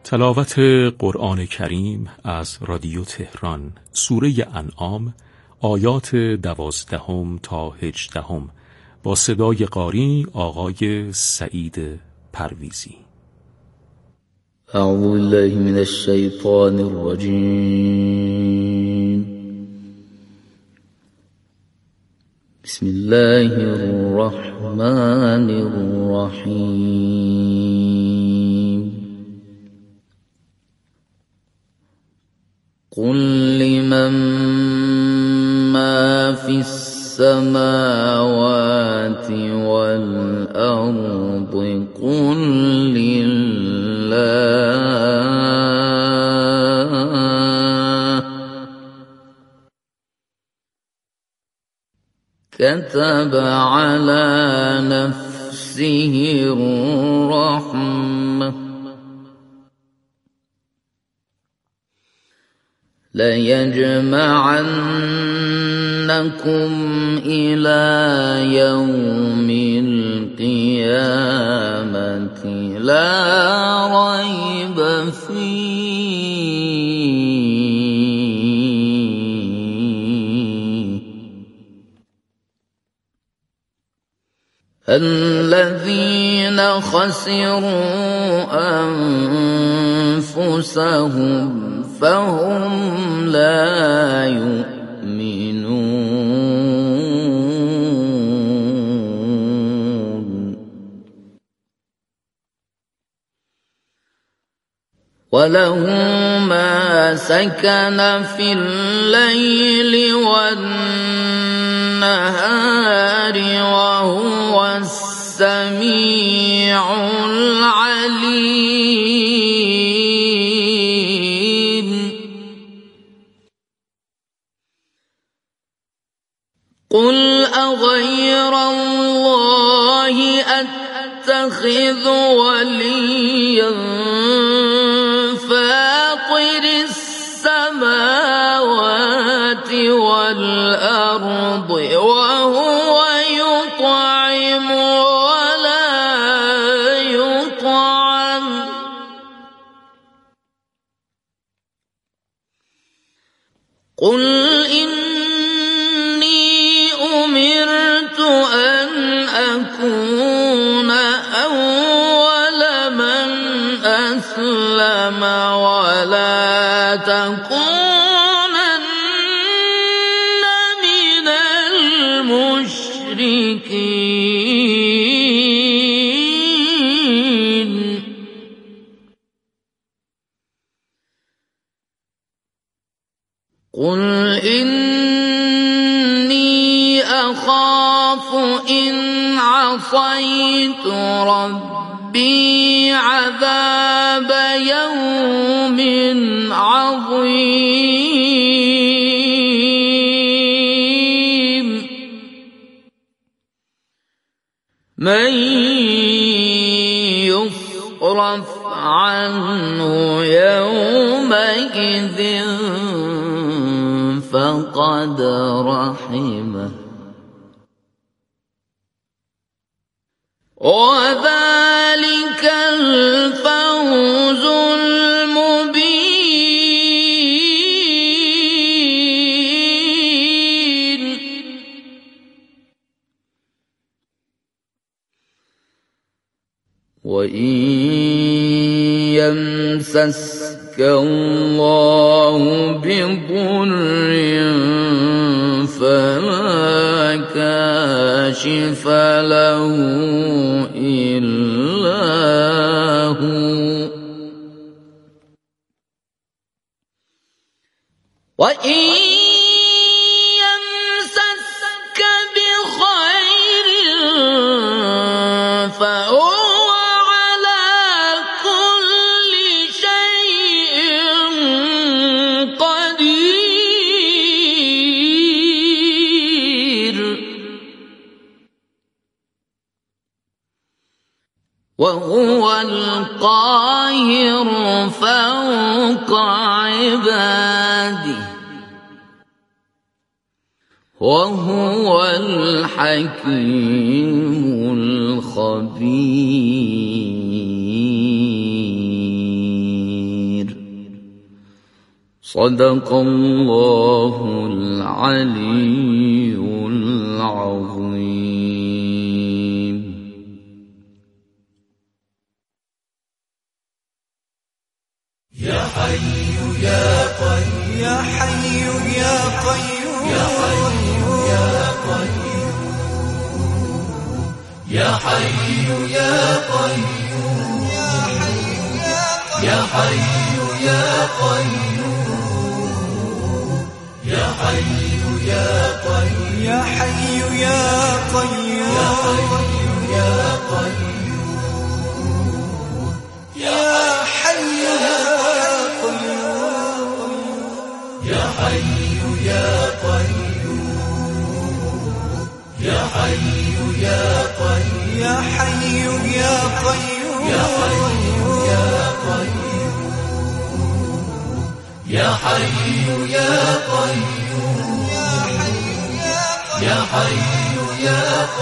تلاوت قرآن کریم از رادیو تهران، سوره انعام، آیات 12 تا 18 با صدای قاری آقای سعید پرویزی. اعوذ بالله من الشیطان الرجیم. بسم الله الرحمن الرحیم. قل لمن ما في السماوات والأرض قل لله كتب على نفسه الرحمة ليجمعنكم إلى يوم القيامة لا ريب فيه. الذين خسروا أنفسهم فهم لا يؤمنون. وله ما سكن في الليل والنهار وهو السميع العليم. قل أغير الله أتخذ وليا فاطر السماوات والأرض وهو يطعم ولا يطعم قل إني أمرت أن أكون أول من أسلم ولا تكونن من المشركين. قل إني أخاف إن عصيت ربي عذاب يوم عظيم. من يصرف عنه يومئذ فقد رحمه وذلك الفوز المبين. وإن يمسسك الله بضر فلا كاشف له إلا هو وإن يمسسك بخير فهو على كل شيء قدير. وهو القاهر فوق عباده وهو الحكيم الخبير. صدق الله العلي العظيم. يا حي يا قيوم يا حي يا قيوم يا حي يا قيوم يا حي يا قيوم يا حي يا قيوم يا حي يا قيوم يا حي يا قيوم يا قيوم يا حي يا قيوم يا حي يا قيوم يا حي يا قيوم يا حي يا قيوم يا حي يا قيوم يا حي يا قيوم يا حي يا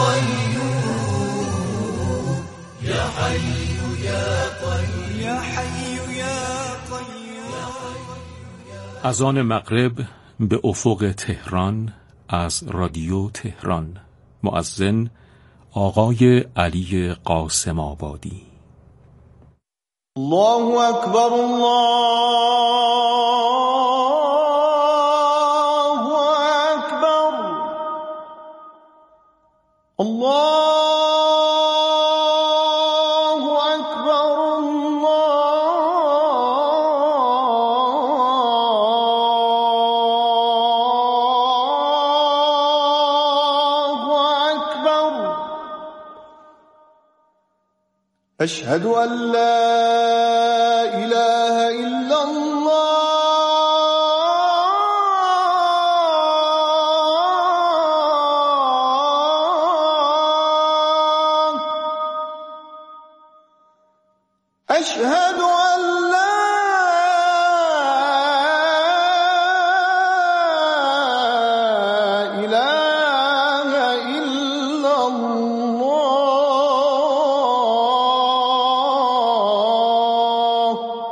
قيوم يا حي يا قيوم يا حي يا قيوم. از آن مغرب به افق تهران از رادیو تهران، مؤذن آقای علی قاسم آبادی. الله اکبر الله اکبر الله اکبر الله اکبر. اشهد ان لا اله الا الله. اشهد ان لا اله الا الله.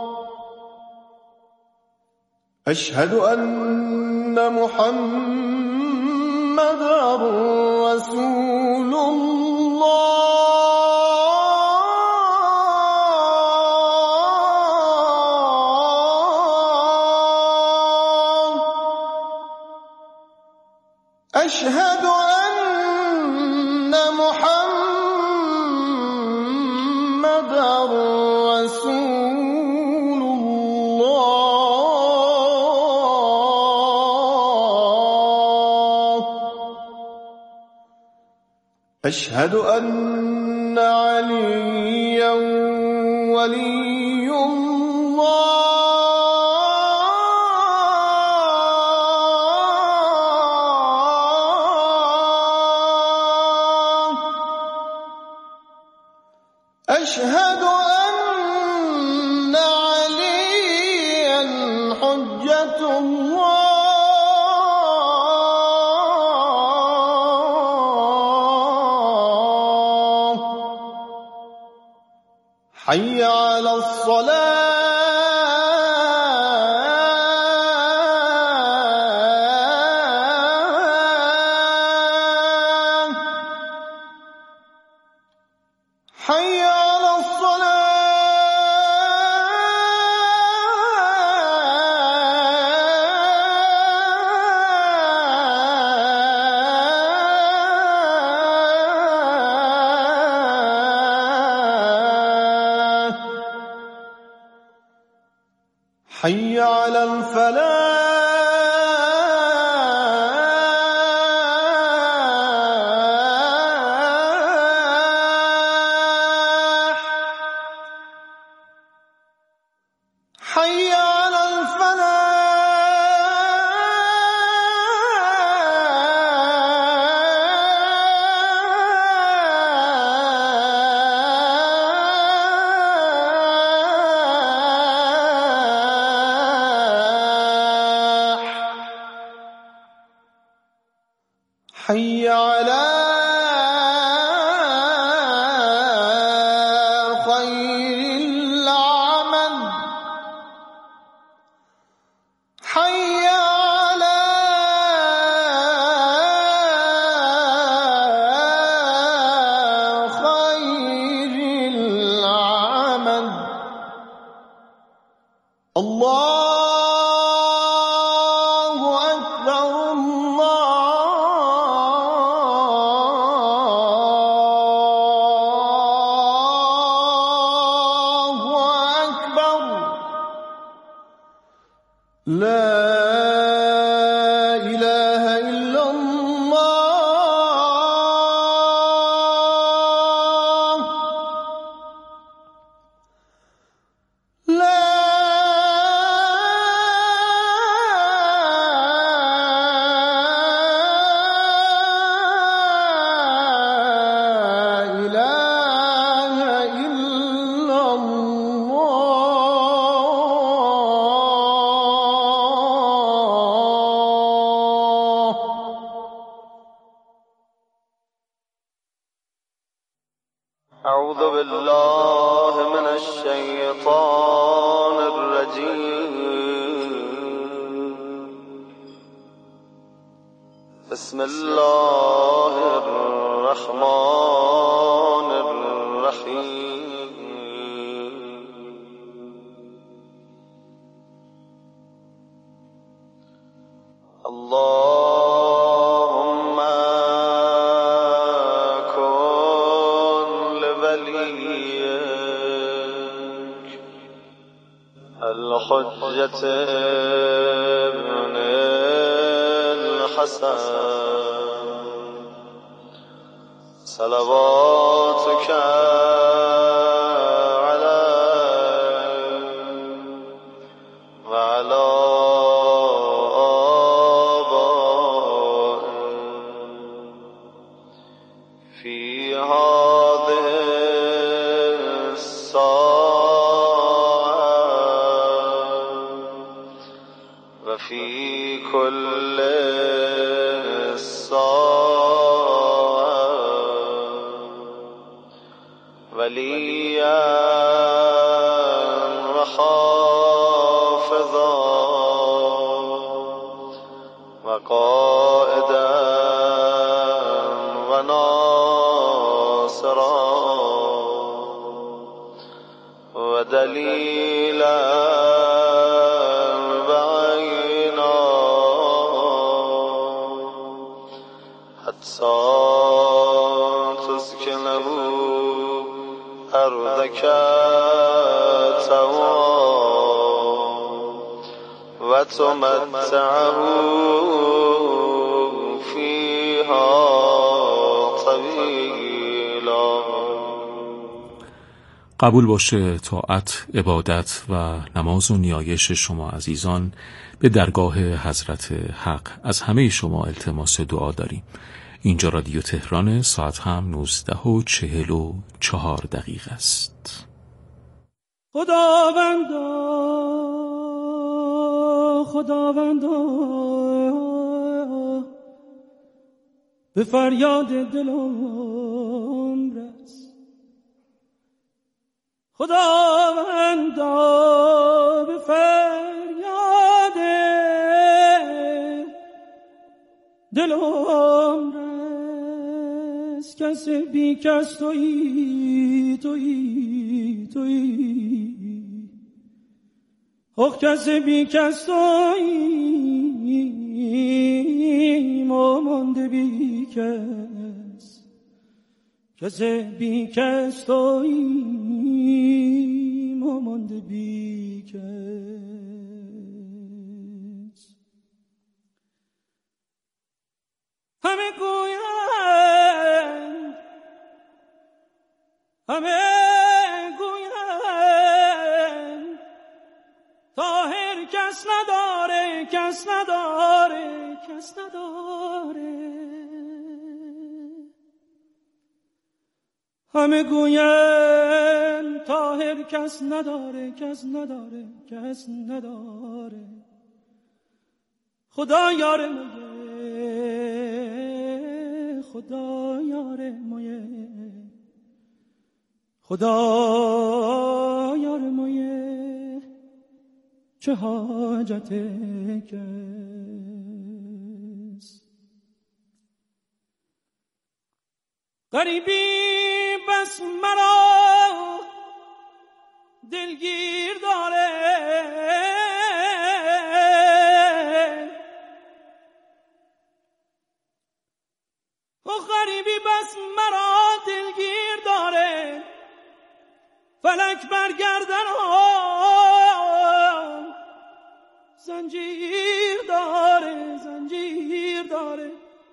أشهد أن محمدًا رسول الله. أشهد أن محمدًا رسول الله. أشهد أن عليا ولي الله. أشهد أن عليا حجة الله. حي على الصلاة. حي على الصلاة. حي على الفلاح. حي على الفلاح. حي على خير العمل. الله أكبر الله أكبر لا إله إلا الله لا أعوذ بالله من الشيطان الرجيم بسم الله الرحمن الرحيم اللهم كن لوليك الحجة ابن الحسن صلواتك عليه وعلى آبائه في هذه الساعة وفي كل ساعة وليا وحافظا وقائدا وناصرا ودليلا بعينا حتى تسكنه أرضك طوعا وتمتعه فيها طويلا. قبول باشه طاعت، عبادت و نماز و نیایش شما عزیزان به درگاه حضرت حق. از همه شما التماس دعا داریم. اینجا رادیو تهران، ساعت هم 19:44 است. خداوندا به فریاد دلم رس. خداوندا به فریاد دلم رس. کسی بی کس تویی آخ کسی بی کس تویی ما مانده بی کس. کسی بی کس تویی ما مانده بی کس. همه گویند طاهر کس نداره. همه گویند طاهر کس نداره. خدا یار مویه، خدا یار مویه، چه حاجت کس. غریبی بس مرا دلگیر داره، و غریبی بس مرا دلگیر داره، فلک برگردن زنجیر داره، زنجیر داره.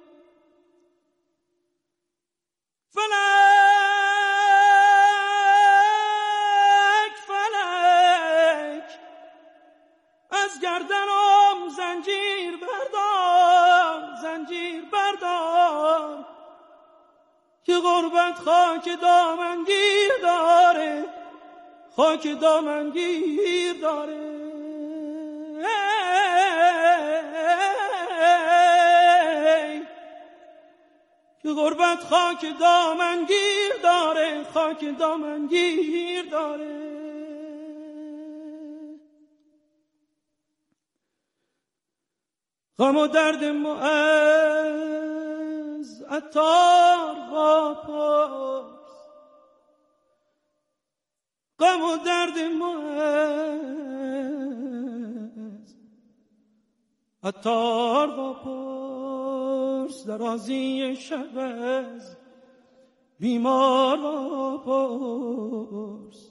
فلک از گردنم زنجیر بردار، زنجیر بردار، که غربت خاک دامنگیر داره، خاک دامنگیر داره. که غربت خاک دامنگیر داره، خاک دامنگیر داره. غم و درد معز عطار واپرس، غم و درد معز عطار واپرس، درازی شب از بیمار واپرس.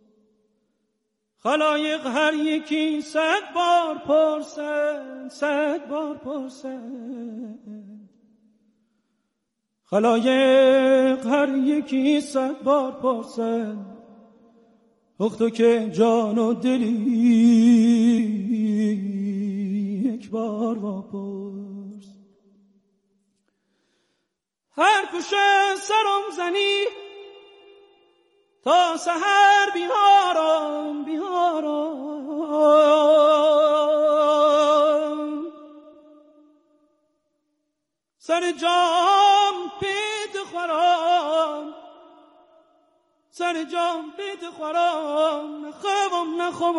خلایق هر یکی 100 بار پرسند، 100 بار پرسند. خلایق هر یکی 100 بار پرسند، تو که جان و دلی یک بار واپرس. هر کوشه سرم زنی تا سحر بیارم، بیارم سر جام پیت خورم، سر جام پیت خورم، نخوام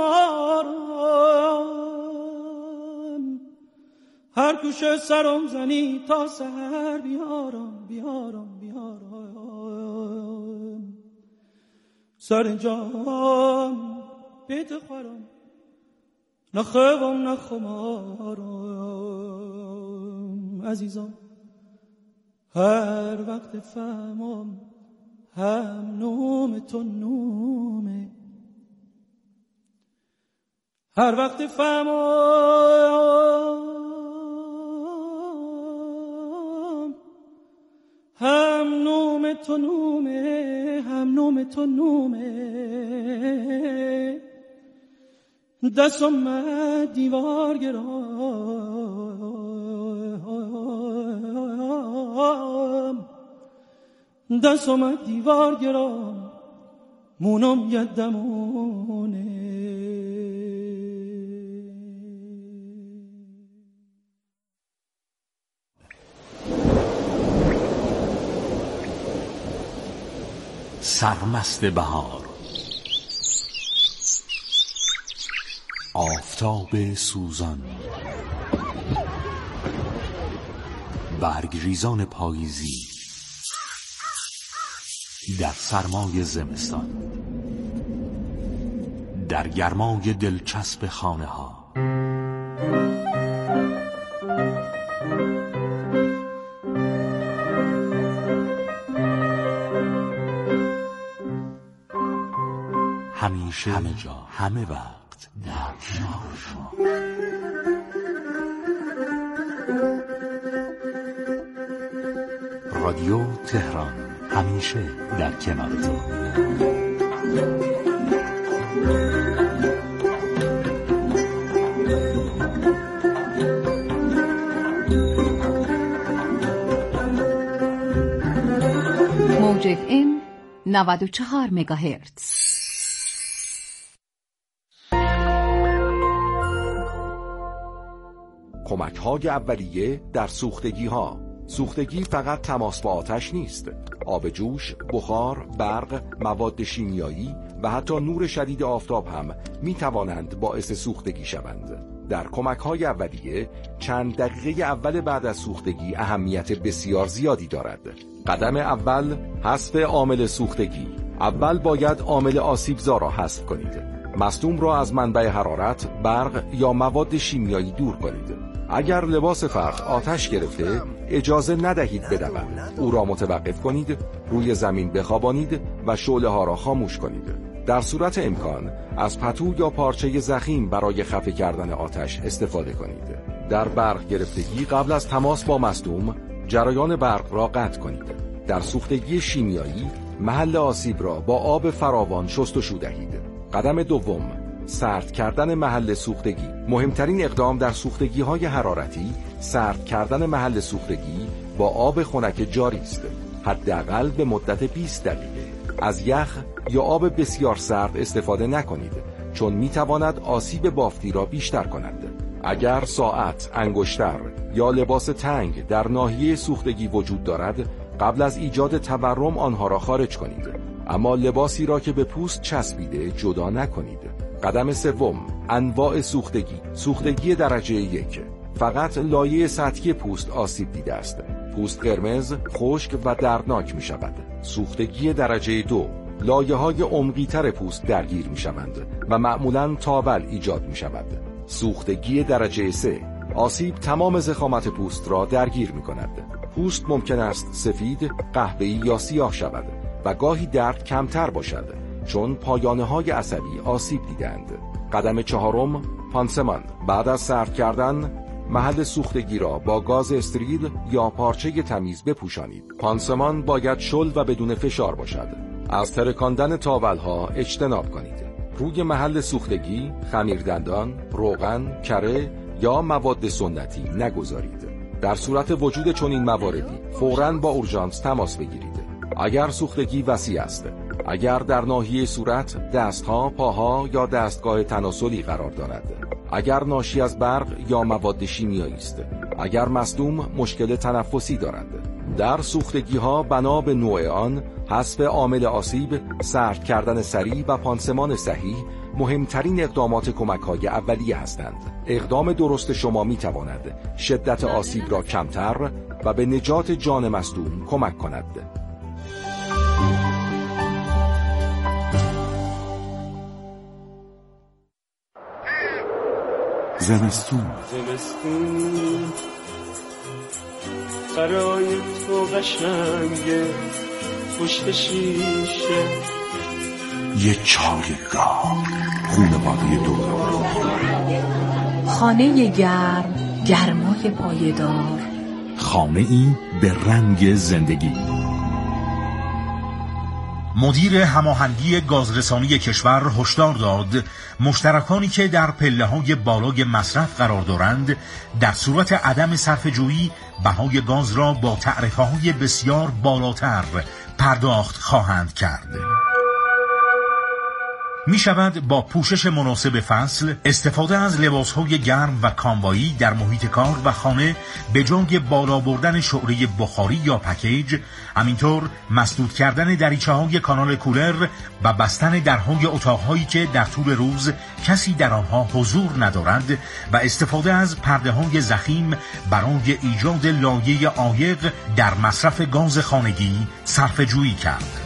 نخمارم. هر کوشه سرم زنی تا سحر بیارم، بیارم بیارم سر جام پیت خورم، نخوام نخمارم. عزیزم هر وقت فهمم هم نوم تو نومه، هر وقت فهمم هم نوم تو نومه، هم نوم تو نومه. دستم دیوار گرام، دستم دیوار گرام، مونم یدمونه. سرمست بهار، آفتاب سوزان، برگریزان پاییزی در سرمای زمستان، در گرمای دلچسب خانه ها. همیشه، همه جا، همه وقت در کنار شما. رادیو تهران، همیشه در کنارتون. موج FM 94 مگاهرتز. کمک‌های اولیه در سوختگی‌ها. سوختگی فقط تماس با آتش نیست. آب جوش، بخار، برق، مواد شیمیایی و حتی نور شدید آفتاب هم می‌توانند باعث سوختگی شوند. در کمک‌های اولیه چند دقیقه اول بعد از سوختگی اهمیت بسیار زیادی دارد. قدم اول، حذف عامل سوختگی. اول باید عامل آسیبزا را حذف کنید. مصدوم را از منبع حرارت، برق یا مواد شیمیایی دور کنید. اگر لباس فرخ آتش گرفته اجازه ندهید بدود. او را متوقف کنید، روی زمین بخوابانید و شعله ها را خاموش کنید. در صورت امکان از پتو یا پارچه ضخیم برای خفه کردن آتش استفاده کنید. در برق گرفتگی قبل از تماس با مصدوم جریان برق را قطع کنید. در سوختگی شیمیایی محل آسیب را با آب فراوان شستشو دهید. قدم دوم، سرد کردن محل سوختگی. مهمترین اقدام در سوختگی‌های حرارتی سرد کردن محل سوختگی با آب خنک جاری است، حداقل به مدت 20 دقیقه. از یخ یا آب بسیار سرد استفاده نکنید، چون میتواند آسیب بافتی را بیشتر کند. اگر ساعت، انگشتر یا لباس تنگ در ناحیه سوختگی وجود دارد، قبل از ایجاد تورم آنها را خارج کنید، اما لباسی را که به پوست چسبیده جدا نکنید. قدم سوم، انواع سوختگی. سوختگی درجه 1. فقط لایه سطحی پوست آسیب دیده است. پوست قرمز، خشک و دردناک می شود. سوختگی درجه 2. لایه های عمقی تر پوست درگیر می شوند و معمولاً تاول ایجاد می شود. سوختگی درجه 3. آسیب تمام ضخامت پوست را درگیر می کند. پوست ممکن است سفید، قهوه‌ای یا سیاه شود و گاهی درد کمتر باشد، چون پایانه های عصبی آسیب دیدند. قدم چهارم، پانسمان. بعد از سرد کردن محل سوختگی را با گاز استریل یا پارچه تمیز بپوشانید. پانسمان باید شل و بدون فشار باشد. از ترکاندن تاولها اجتناب کنید. روی محل سوختگی خمیردندان، روغن، کره یا مواد سنتی نگذارید. در صورت وجود چنین مواردی فوراً با اورژانس تماس بگیرید. اگر سوختگی وسیع است، اگر در ناحیه صورت، دستها، پاها یا دستگاه تناسلی قرار دارد، اگر ناشی از برق یا مواد شیمیایی است، اگر مصدوم مشکل تنفسی دارد. در سوختگی ها بنا به نوع آن، حذف عامل آسیب، سرد کردن سریع و پانسمان صحیح مهمترین اقدامات کمک‌های اولیه هستند. اقدام درست شما می‌تواند شدت آسیب را کمتر و به نجات جان مصدوم کمک کند. زمستون برای تو قشنگه، پشت شیشه یه چای گرم، خونواده دور، خانه گرم، گرمای پایدار، خانه ای به رنگ زندگی. مدیر هماهنگی گازرسانی کشور هشدار داد مشترکانی که در پله‌های بالای مصرف قرار دارند در صورت عدم صرفه‌جویی بهای گاز را با تعرفه‌های بسیار بالاتر پرداخت خواهند کرد. می شود با پوشش مناسب فصل، استفاده از لباسهای گرم و کاموایی در محیط کار و خانه به جای بالا بردن شعله بخاری یا پکیج، همینطور مسدود کردن دریچه‌های کانال کولر و بستن درهای اتاقهایی که در طول روز کسی در آنها حضور ندارد و استفاده از پرده‌های ضخیم برای ایجاد لایه عایق در مصرف گاز خانگی صرفه‌جویی کرد.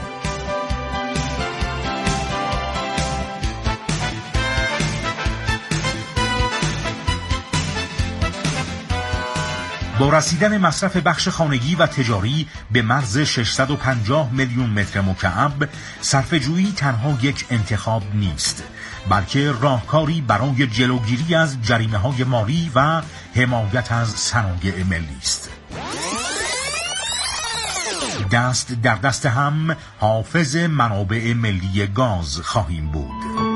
با رسیدن مصرف بخش خانگی و تجاری به مرز 650 میلیون متر مکعب، صرفه‌جویی تنها یک انتخاب نیست، بلکه راهکاری برای جلوگیری از جریمه‌های مالی و حمایت از صنایع ملی است. دست در دست هم حافظ منابع ملی گاز خواهیم بود.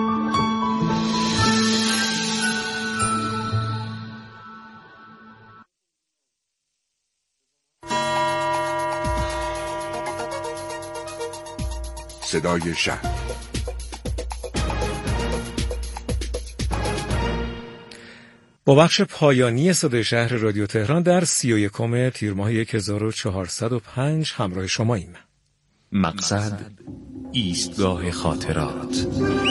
صدای شهر. با بخش پایانی صدای شهر رادیو تهران در 31 تیر ماه 1405 همراه شماییم. مقصد ایستگاه خاطرات.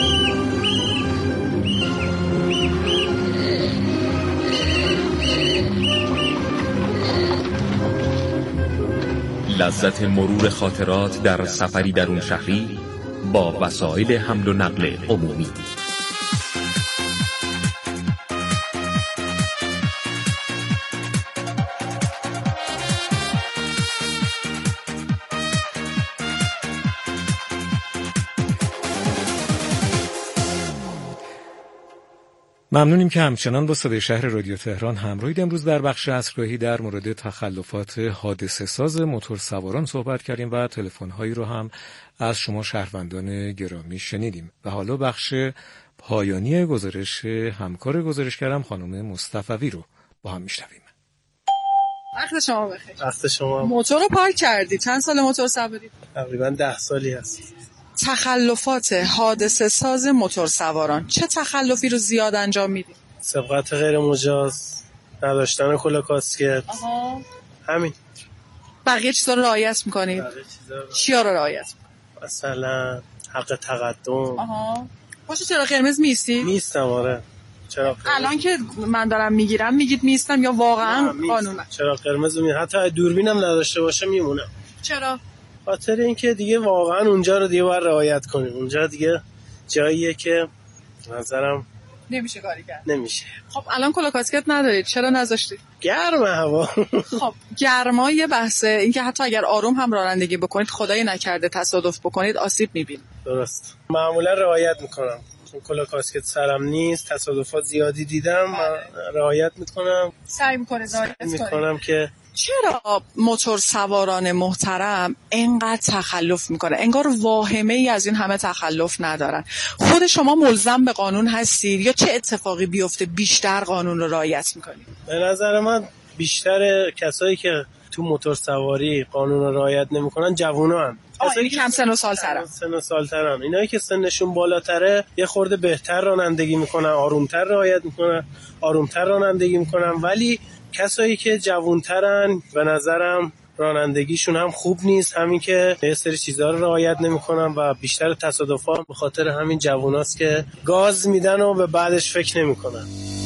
لذت مرور خاطرات در سفری درون شهری با وسایل حمل و نقل عمومی. ممنونیم که همچنان با صدای شهر رادیو تهران همراهید. امروز در بخش عصرگاهی در مورد تخلفات حادثه ساز موتورسواران صحبت کردیم و تلفن‌هایی رو هم از شما شهروندان گرامی شنیدیم. و حالا بخش پایانی گزارش همکار گزارشگرم خانم مصطفی رو با هم میشنویم. وقت شما بخیر. وقت شما. موتور رو پارک کردی. چند سال موتور سواری؟ تقریبا 10 سالی هست. تخلفات حادثه ساز موتورسواران چه تخلفی رو زیاد انجام میدی؟ سبقت غیر مجاز، نداشتن کلاه کاسکت. همین. بقیه چیزا رو رعایت میکنید؟ چیا رو رعایت میکنید؟ مثلا حق تقدم. پشت چراغ قرمز میستی؟ میستم. آره. چراغ الان که من دارم میگیرم میگید میستم یا واقعا قانونه؟ چراغ قرمز حتی دوربینم نداشته باشه میمونم. چرا؟ خاطر اینکه دیگه واقعا اونجا رو دیگه باید رعایت کنیم. اونجا دیگه جاییه که نظرم نمیشه کاری کرد. نمیشه. خب الان کلاه کاسکت ندارید، چرا نذاشتید؟ گرمه هوا. خب گرما یه بحثه، اینکه حتی اگر آروم هم رانندگی بکنید خدای نکرده تصادف بکنید آسیب میبینید. درست. معمولا رعایت میکنم. چون کلاه کاسکت سرم نیست، تصادفات زیادی دیدم. من رعایت میکنم. سعی میکنم که چرا موتور سواران محترم اینقدر تخلف میکنه؟ انگار واهمه ای از این همه تخلف ندارن. خود شما ملزم به قانون هستید یا چه اتفاقی بیفته بیشتر قانون رو رعایت میکنید؟ به نظر من بیشتر کسایی که تو موتور سواری قانون رو رعایت نمیکنن جوونان. کسایی که کم سن و سالترن. اینایی که سنشون بالاتره یه خورده بهتر رانندگی میکنن، آرومتر رعایت میکنن، آرومتر رانندگی میکنن، ولی کسایی که جوانترن به نظرم رانندگیشون هم خوب نیست، همین که یه سری چیزا رو رعایت نمیکنن و بیشتر تصادفات به خاطر همین جووناست که گاز میدن و به بعدش فکر نمیکنن.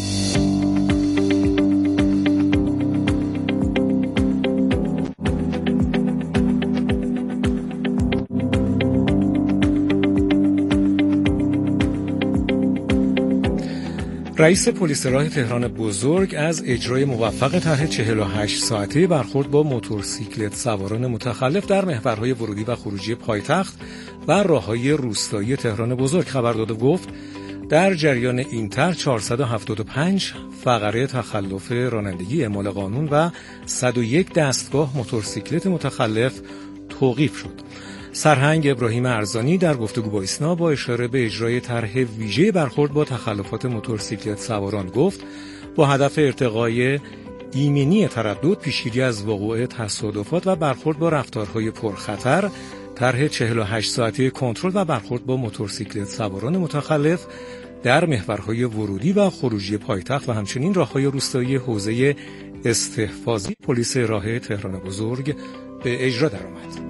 رئیس پلیس راه تهران بزرگ از اجرای موفق طرح 48 ساعته برخورد با موتورسیکلت سواران متخلف در محورهای ورودی و خروجی پایتخت و راههای روستایی تهران بزرگ خبر داد و گفت در جریان این طرح 475 فقره تخلف رانندگی اعمال قانون و 101 دستگاه موتورسیکلت متخلف توقیف شد. سرهنگ ابراهیم ارزانی در گفتگو با ایسنا با اشاره به اجرای طرح ویژه برخورد با تخلفات موتورسیکلت سواران گفت با هدف ارتقای ایمنی تردد، پیشگیری از وقوع تصادفات و برخورد با رفتارهای پرخطر، طرح 48 ساعته کنترل و برخورد با موتورسیکلت سواران متخلف در محورهای ورودی و خروجی پایتخت و همچنین راههای روستایی حوزه استحفاظی پلیس راه تهران بزرگ به اجرا درآمد.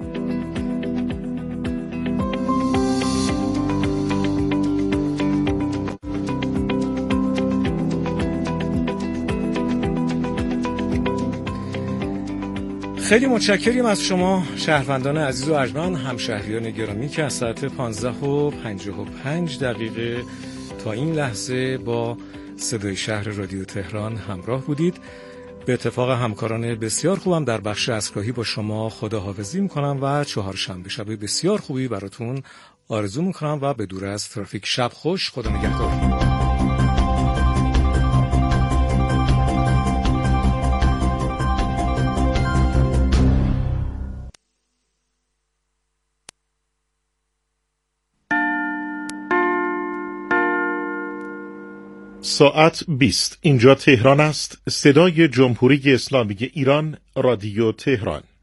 خیلی متشکریم از شما شهروندان عزیز و ارجمند، همشهریان گرامی که از ساعت 15:55 تا این لحظه با صدای شهر رادیو تهران همراه بودید. به اتفاق همکاران بسیار خوبم در بخش عصرگاهی با شما خداحافظی میکنم و چهارشنبه شب بسیار خوبی براتون آرزو میکنم و به دور از ترافیک شب خوش. خدا نگهدار. ساعت 20. اینجا تهران است. صدای جمهوری اسلامی ایران، رادیو تهران.